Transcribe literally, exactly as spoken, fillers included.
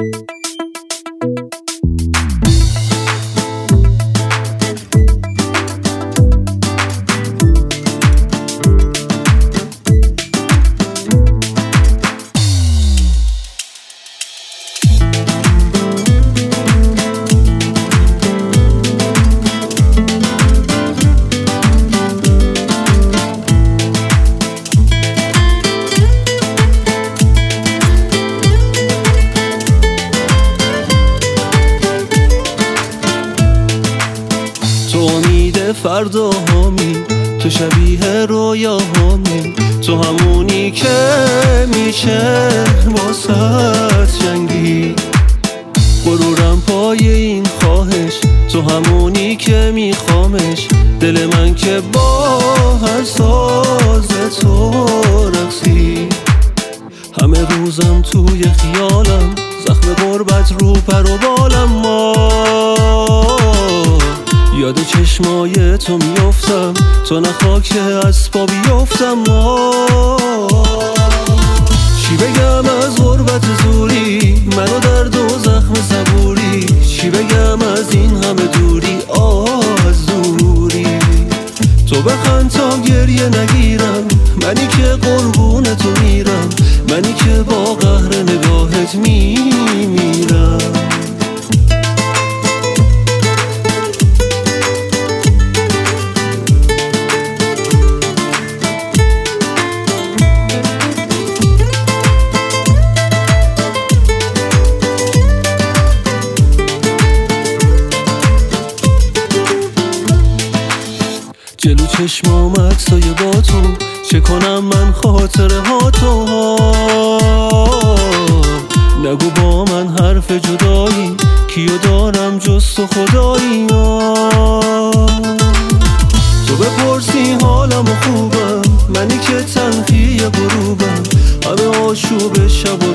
تو امید فردا هامی، تو شبیه رویا هامی، تو همونی که میشه واسط جنگی. غرورم پای این خواهش، تو همونی که میخوامش. دل من که با هر ساز تو رقصی. همه روزم توی خیالم، زخم غربت رو پر و بالم. ما یاد چشمای تو میافتم، تو نخوا که از پا بیافتم. ما چی بگم از غربت زوری، منو درد و زخم صبوری. چی بگم از این همه دوری، آه از دوری. تو بخند تا گریه نگیرم، منی که قربون تو میرم، منی که با قهر نگاهت میمیرم. جلو چشمام عکسای با تو، چه کنم من خاطره ها تو. نگو با من حرف جدایی، کیو دارم جز تو خدایی. تو بپرسی حالم و خوبم، منی که تنخی غروبم. همه آشوب شب و